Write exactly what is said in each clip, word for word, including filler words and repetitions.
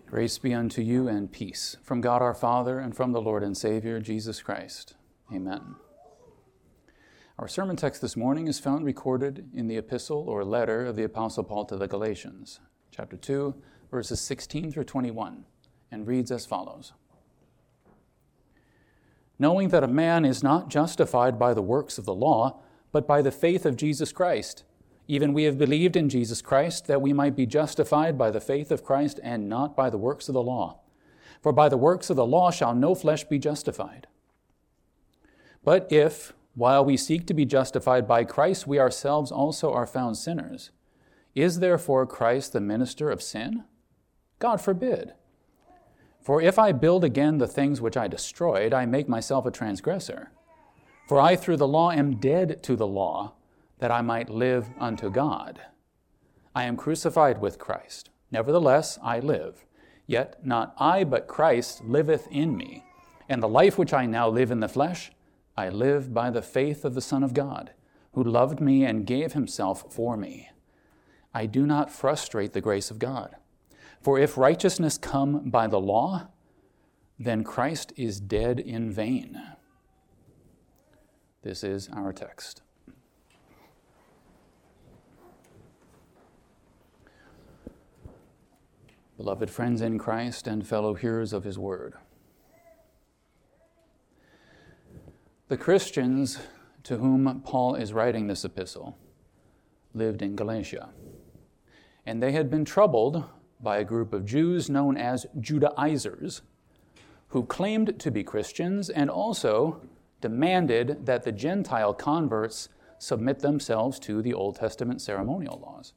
Grace be unto you and peace from God our Father and from the Lord and Savior, Jesus Christ. Amen. Our sermon text this morning is found recorded in the epistle or letter of the Apostle Paul to the Galatians, chapter two, verses sixteen through twenty-one, and reads as follows. Knowing that a man is not justified by the works of the law, but by the faith of Jesus Christ. Even we have believed in Jesus Christ, that we might be justified by the faith of Christ and not by the works of the law. For by the works of the law shall no flesh be justified. But if, while we seek to be justified by Christ, we ourselves also are found sinners, is therefore Christ the minister of sin? God forbid. For if I build again the things which I destroyed, I make myself a transgressor. For I through the law am dead to the law, that I might live unto God. I am crucified with Christ. Nevertheless, I live. Yet not I, but Christ liveth in me. And the life which I now live in the flesh, I live by the faith of the Son of God, who loved me and gave himself for me. I do not frustrate the grace of God. For if righteousness come by the law, then Christ is dead in vain. This is our text. Beloved friends in Christ and fellow hearers of his word. The Christians to whom Paul is writing this epistle lived in Galatia, and they had been troubled by a group of Jews known as Judaizers, who claimed to be Christians and also demanded that the Gentile converts submit themselves to the Old Testament ceremonial laws.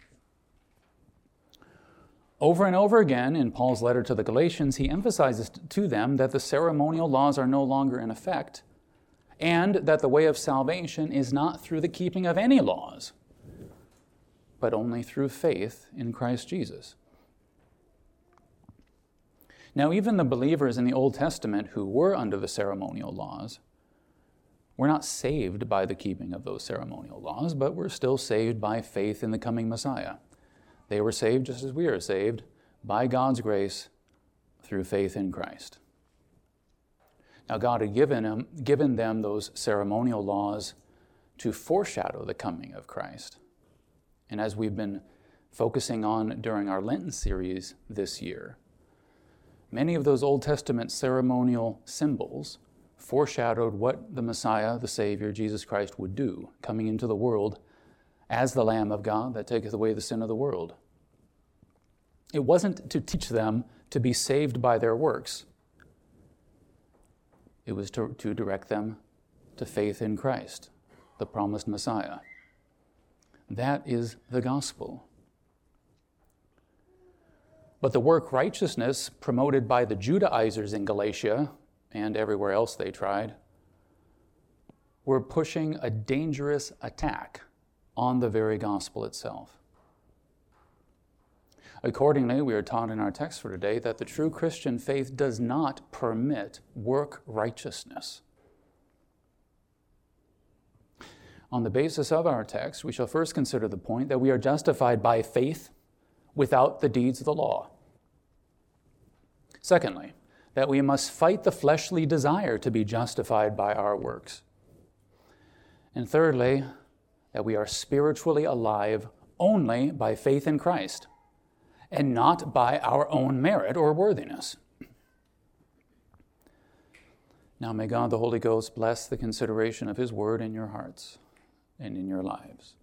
Over and over again in Paul's letter to the Galatians, he emphasizes to them that the ceremonial laws are no longer in effect and that the way of salvation is not through the keeping of any laws, but only through faith in Christ Jesus. Now, even the believers in the Old Testament who were under the ceremonial laws were not saved by the keeping of those ceremonial laws, but were still saved by faith in the coming Messiah. They were saved just as we are saved by God's grace through faith in Christ. Now, God had given them, given them those ceremonial laws to foreshadow the coming of Christ. And as we've been focusing on during our Lenten series this year, many of those Old Testament ceremonial symbols foreshadowed what the Messiah, the Savior, Jesus Christ, would do, coming into the world as the Lamb of God that taketh away the sin of the world. It wasn't to teach them to be saved by their works. It was to, to direct them to faith in Christ, the promised Messiah. That is the gospel. But the work righteousness promoted by the Judaizers in Galatia and everywhere else they tried were pushing a dangerous attack on the very gospel itself. Accordingly, we are taught in our text for today that the true Christian faith does not permit work righteousness. On the basis of our text, we shall first consider the point that we are justified by faith without the deeds of the law. Secondly, that we must fight the fleshly desire to be justified by our works. And thirdly, that we are spiritually alive only by faith in Christ and not by our own merit or worthiness. Now may God the Holy Ghost bless the consideration of his word in your hearts and in your lives.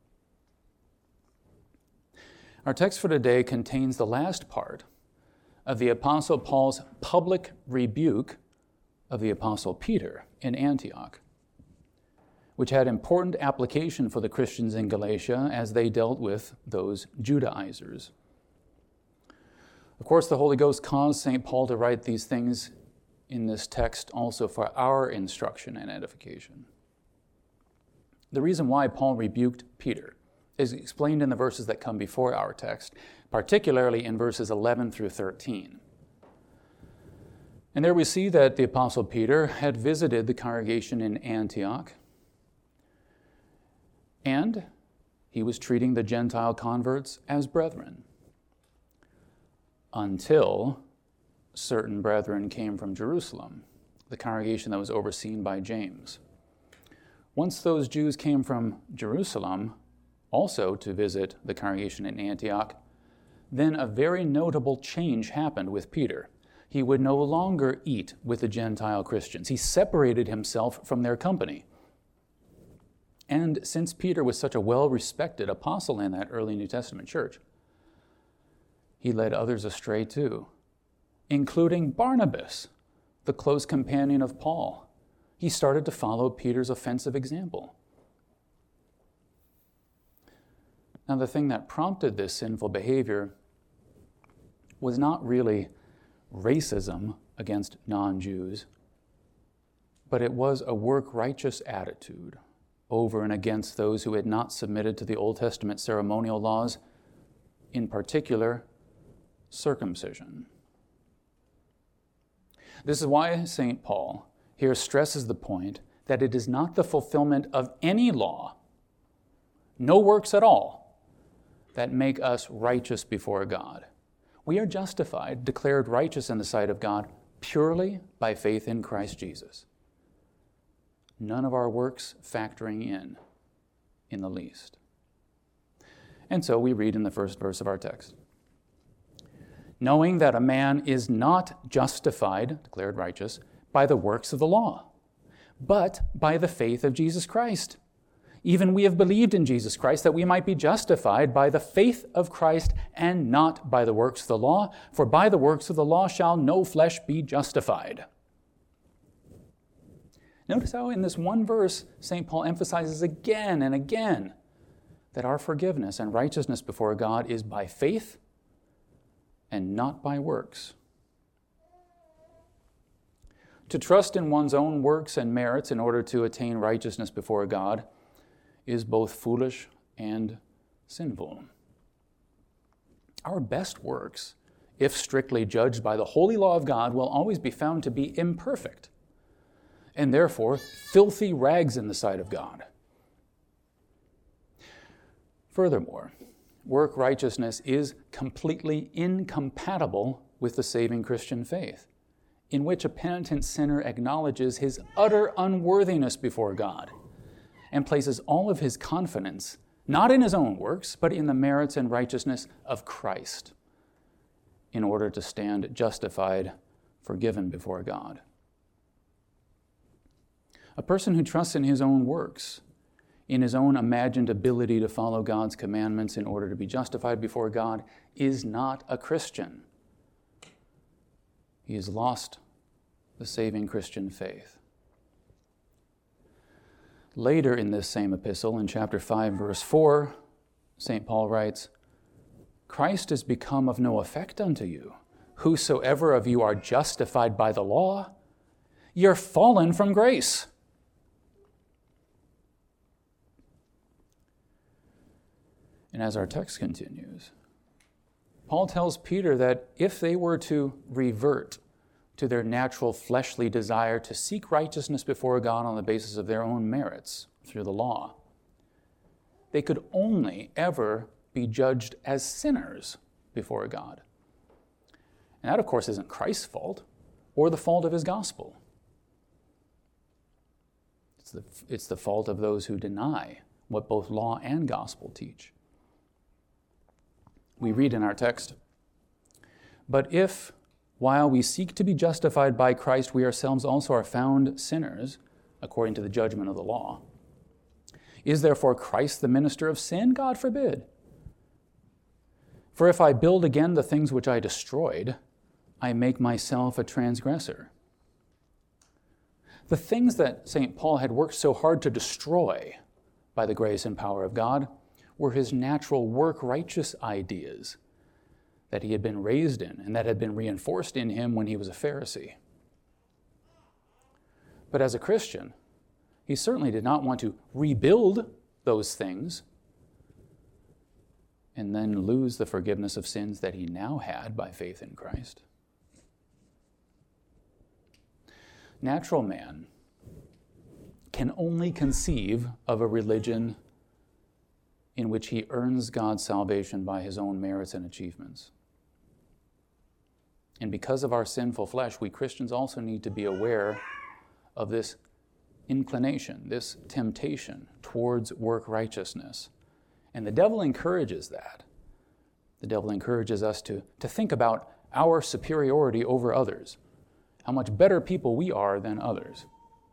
Our text for today contains the last part of the Apostle Paul's public rebuke of the Apostle Peter in Antioch, which had important application for the Christians in Galatia as they dealt with those Judaizers. Of course, the Holy Ghost caused Saint Paul to write these things in this text also for our instruction and edification. The reason why Paul rebuked Peter is explained in the verses that come before our text, particularly in verses eleven through thirteen. And there we see that the Apostle Peter had visited the congregation in Antioch, and he was treating the Gentile converts as brethren. until certain brethren came from Jerusalem, the congregation that was overseen by James. Once those Jews came from Jerusalem also to visit the congregation in Antioch, then a very notable change happened with Peter. He would no longer eat with the Gentile Christians. He separated himself from their company. And since Peter was such a well-respected apostle in that early New Testament church, he led others astray too, including Barnabas, the close companion of Paul. He started to follow Peter's offensive example. Now, the thing that prompted this sinful behavior was not really racism against non-Jews, but it was a work-righteous attitude over and against those who had not submitted to the Old Testament ceremonial laws, in particular, circumcision. This is why Saint Paul here stresses the point that it is not the fulfillment of any law, no works at all, that make us righteous before God. We are justified, declared righteous in the sight of God, purely by faith in Christ Jesus. None of our works factoring in in the least. And so we read in the first verse of our text, knowing that a man is not justified, declared righteous, by the works of the law, but by the faith of Jesus Christ. Even we have believed in Jesus Christ that we might be justified by the faith of Christ and not by the works of the law, for by the works of the law shall no flesh be justified. Notice how in this one verse, Saint Paul emphasizes again and again that our forgiveness and righteousness before God is by faith and not by works. To trust in one's own works and merits in order to attain righteousness before God is both foolish and sinful. Our best works, if strictly judged by the holy law of God, will always be found to be imperfect and therefore filthy rags in the sight of God. Furthermore, work righteousness is completely incompatible with the saving Christian faith, in which a penitent sinner acknowledges his utter unworthiness before God and places all of his confidence not in his own works, but in the merits and righteousness of Christ in order to stand justified, forgiven before God. A person who trusts in his own works, in his own imagined ability to follow God's commandments in order to be justified before God, is not a Christian. He has lost the saving Christian faith. Later in this same epistle, in chapter five, verse four, Saint Paul writes, Christ is become of no effect unto you. Whosoever of you are justified by the law, you're fallen from grace. And as our text continues, Paul tells Peter that if they were to revert to their natural fleshly desire to seek righteousness before God on the basis of their own merits through the law, they could only ever be judged as sinners before God. And that, of course, isn't Christ's fault or the fault of his gospel. It's the, it's the fault of those who deny what both law and gospel teach. We read in our text, but if, while we seek to be justified by Christ, we ourselves also are found sinners, according to the judgment of the law, is therefore Christ the minister of sin? God forbid. For if I build again the things which I destroyed, I make myself a transgressor. The things that Saint Paul had worked so hard to destroy by the grace and power of God were his natural work-righteous ideas that he had been raised in and that had been reinforced in him when he was a Pharisee. But as a Christian, he certainly did not want to rebuild those things and then lose the forgiveness of sins that he now had by faith in Christ. Natural man can only conceive of a religion in which he earns God's salvation by his own merits and achievements. And because of our sinful flesh, we Christians also need to be aware of this inclination, this temptation towards work righteousness. And the devil encourages that. The devil encourages us to, to think about our superiority over others, how much better people we are than others.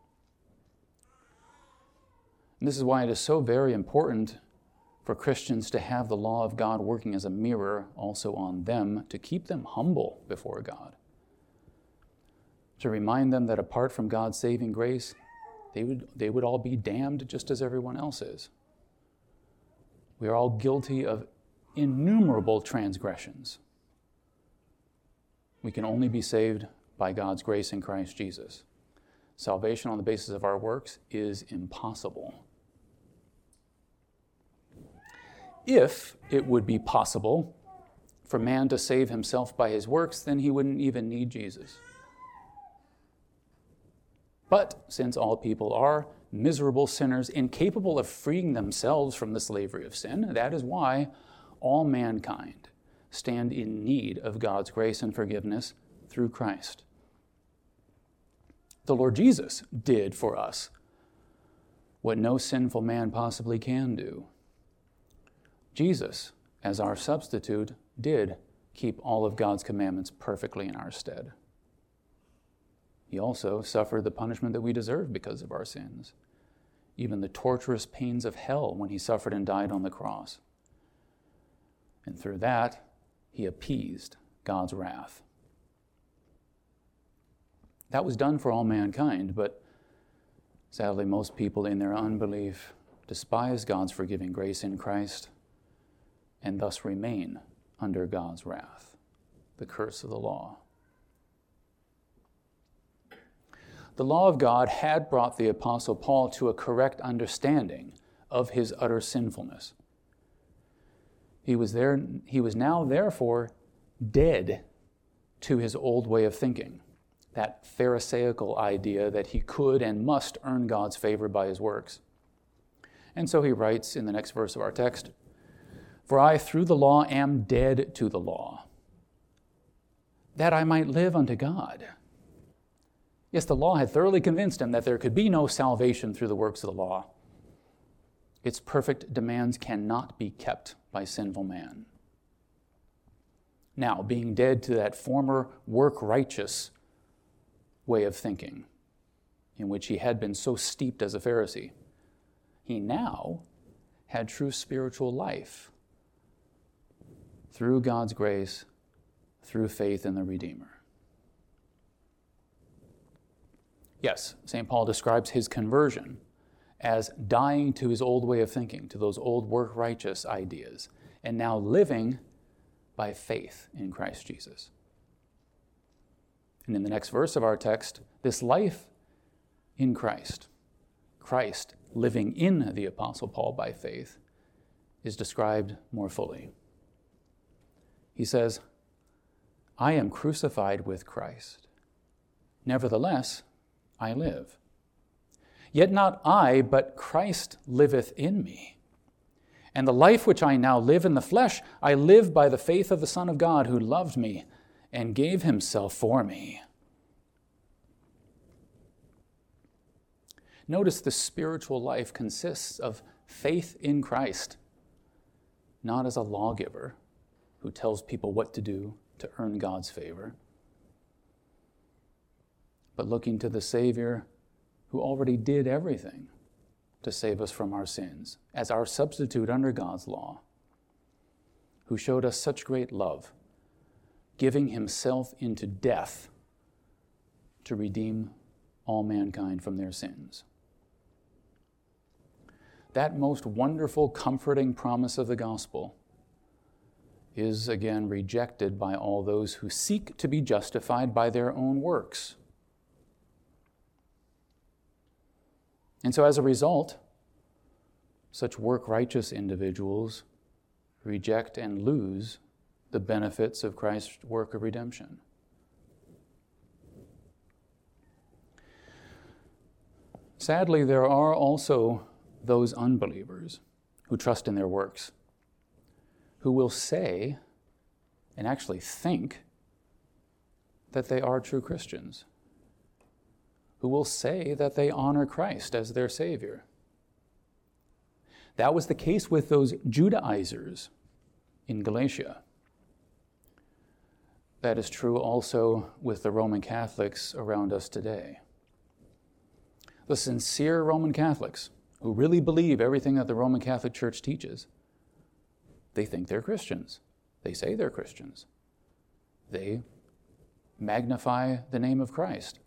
And this is why it is so very important for Christians to have the law of God working as a mirror also on them, to keep them humble before God, to remind them that apart from God's saving grace, they would, they would all be damned just as everyone else is. We are all guilty of innumerable transgressions. We can only be saved by God's grace in Christ Jesus. Salvation on the basis of our works is impossible. If it would be possible for man to save himself by his works, then he wouldn't even need Jesus. But since all people are miserable sinners, incapable of freeing themselves from the slavery of sin, that is why all mankind stand in need of God's grace and forgiveness through Christ. The Lord Jesus did for us what no sinful man possibly can do. Jesus, as our substitute, did keep all of God's commandments perfectly in our stead. He also suffered the punishment that we deserve because of our sins, even the torturous pains of hell when he suffered and died on the cross. And through that, he appeased God's wrath. That was done for all mankind, but sadly, most people in their unbelief despise God's forgiving grace in Christ and thus remain under God's wrath, the curse of the law. The law of God had brought the Apostle Paul to a correct understanding of his utter sinfulness. He was there, he was now, therefore, dead to his old way of thinking, that Pharisaical idea that he could and must earn God's favor by his works. And so he writes in the next verse of our text, "For I through the law am dead to the law, that I might live unto God." Yes, the law had thoroughly convinced him that there could be no salvation through the works of the law. Its perfect demands cannot be kept by sinful man. Now, being dead to that former work-righteous way of thinking, in which he had been so steeped as a Pharisee, he now had true spiritual life through God's grace, through faith in the Redeemer. Yes, Saint Paul describes his conversion as dying to his old way of thinking, to those old work-righteous ideas, and now living by faith in Christ Jesus. And in the next verse of our text, this life in Christ, Christ living in the Apostle Paul by faith, is described more fully. He says, "I am crucified with Christ. Nevertheless, I live. Yet not I, but Christ liveth in me. And the life which I now live in the flesh, I live by the faith of the Son of God, who loved me and gave himself for me." Notice the spiritual life consists of faith in Christ, not as a lawgiver who tells people what to do to earn God's favor, but looking to the Savior who already did everything to save us from our sins as our substitute under God's law, who showed us such great love, giving himself into death to redeem all mankind from their sins. That most wonderful, comforting promise of the gospel is again rejected by all those who seek to be justified by their own works. And so as a result, such work-righteous individuals reject and lose the benefits of Christ's work of redemption. Sadly, there are also those unbelievers who trust in their works, who will say, and actually think, that they are true Christians, who will say that they honor Christ as their Savior. That was the case with those Judaizers in Galatia. That is true also with the Roman Catholics around us today. The sincere Roman Catholics who really believe everything that the Roman Catholic Church teaches, they think they're Christians. They say they're Christians. They magnify the name of Christ.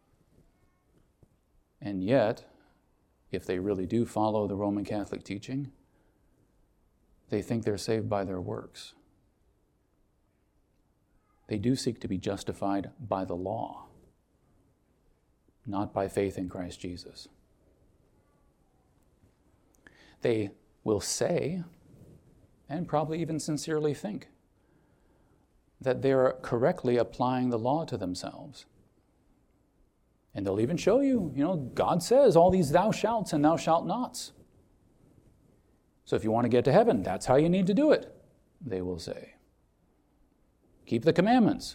And yet, if they really do follow the Roman Catholic teaching, they think they're saved by their works. They do seek to be justified by the law, not by faith in Christ Jesus. They will say, and probably even sincerely think, that they're correctly applying the law to themselves. And they'll even show you, you know, God says all these thou shalts and thou shalt nots. So if you want to get to heaven, that's how you need to do it, they will say. Keep the commandments.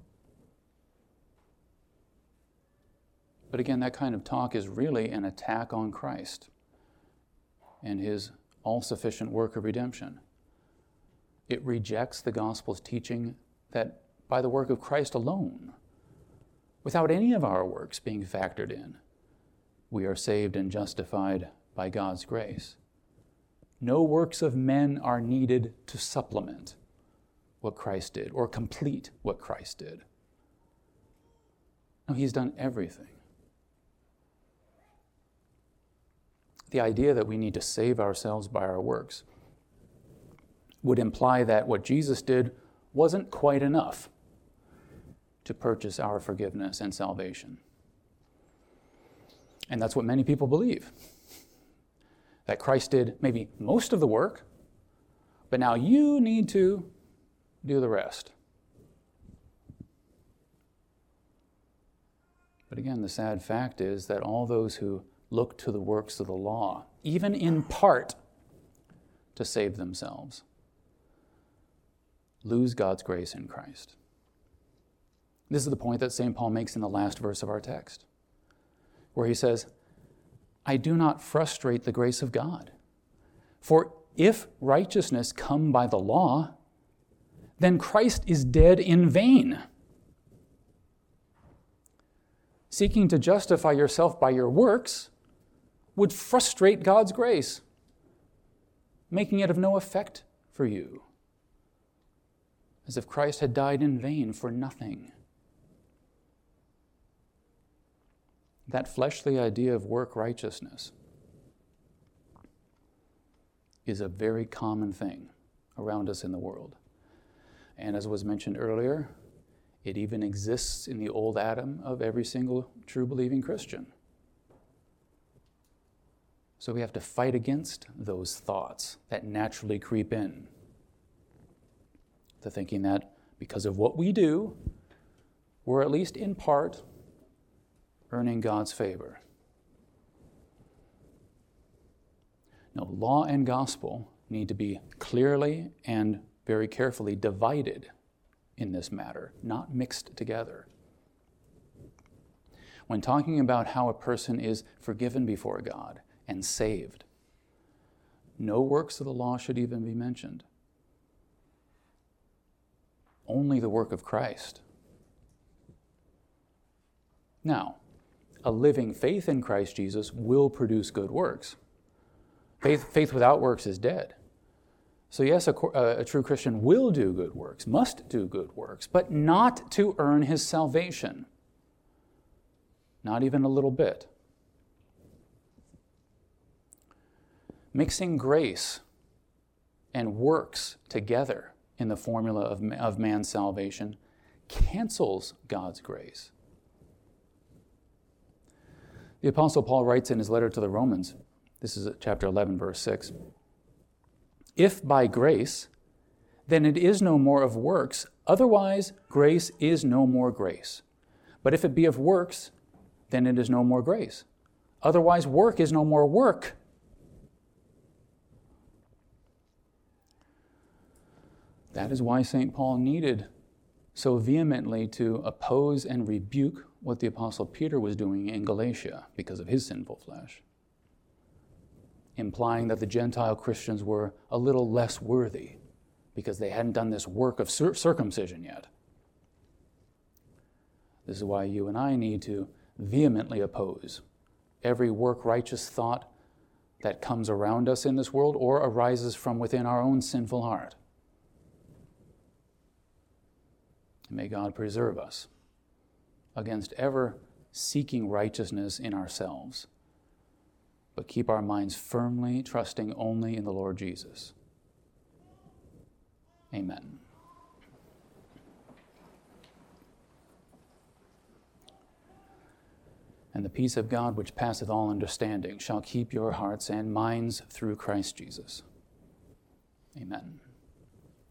But again, that kind of talk is really an attack on Christ and his all-sufficient work of redemption. It rejects the gospel's teaching that by the work of Christ alone, without any of our works being factored in, we are saved and justified by God's grace. No works of men are needed to supplement what Christ did or complete what Christ did. No, he's done everything. The idea that we need to save ourselves by our works would imply that what Jesus did wasn't quite enough to purchase our forgiveness and salvation. And that's what many people believe. That Christ did maybe most of the work, but now you need to do the rest. But again, the sad fact is that all those who look to the works of the law, even in part, to save themselves, lose God's grace in Christ. This is the point that Saint Paul makes in the last verse of our text, where he says, I do not frustrate the grace of God. For if righteousness come by the law, then Christ is dead in vain. Seeking to justify yourself by your works would frustrate God's grace, making it of no effect for you, as if Christ had died in vain for nothing. That fleshly idea of work righteousness is a very common thing around us in the world. And as was mentioned earlier, it even exists in the old Adam of every single true believing Christian. So we have to fight against those thoughts that naturally creep in. The thinking that because of what we do, we're at least in part earning God's favor. No, law and gospel need to be clearly and very carefully divided in this matter, not mixed together. When talking about how a person is forgiven before God and saved, no works of the law should even be mentioned. Only the work of Christ. Now, a living faith in Christ Jesus will produce good works. Faith, faith without works is dead. So yes, a, a true Christian will do good works, must do good works, but not to earn his salvation. Not even a little bit. Mixing grace and works together in the formula of, of man's salvation cancels God's grace. The Apostle Paul writes in his letter to the Romans, this is chapter eleven, verse six, if by grace, then it is no more of works, otherwise grace is no more grace. But if it be of works, then it is no more grace. Otherwise work is no more work. That is why Saint Paul needed so vehemently to oppose and rebuke what the Apostle Peter was doing in Galatia because of his sinful flesh, implying that the Gentile Christians were a little less worthy because they hadn't done this work of cir- circumcision yet. This is why you and I need to vehemently oppose every work-righteous thought that comes around us in this world or arises from within our own sinful heart. And may God preserve us against ever seeking righteousness in ourselves, but keep our minds firmly trusting only in the Lord Jesus. Amen. And the peace of God, which passeth all understanding, shall keep your hearts and minds through Christ Jesus. Amen.